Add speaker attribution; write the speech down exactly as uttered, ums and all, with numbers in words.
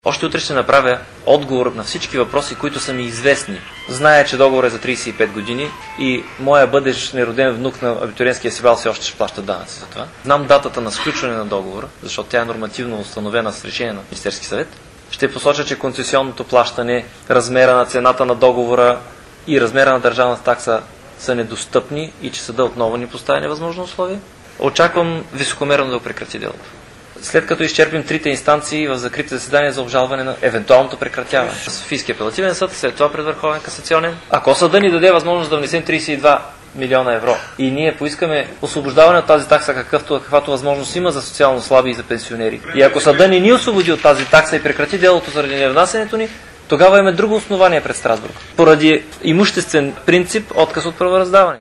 Speaker 1: Още утре ще направя отговор на всички въпроси, които са ми известни. Зная, че договор е за тридесет и пет години и моя бъдещ нероден внук на абитуриентския си бал все още ще плаща данъци за това. Знам датата на сключване на договора, защото тя е нормативно установена с решение на Министерски съвет. Ще посоча, че концесионното плащане, размера на цената на договора и размера на държавната такса са недостъпни и че съда отново ни поставя невъзможно условие. Очаквам високомерно да прекрати делото. След като изчерпим трите инстанции в закрити заседания за обжалване на евентуалното прекратяване. Софийски апелативен съд, след това пред Върховен касационен. Ако съда ни даде възможност да внесем тридесет и два милиона евро и ние поискаме освобождаване от тази такса, какъвто, каквато възможност има за социално слаби и за пенсионери. И ако съда не ни освободи от тази такса и прекрати делото заради невнасянето ни, тогава имаме друго основание пред Страсбург. Поради имуществен принцип отказ от правораздаване.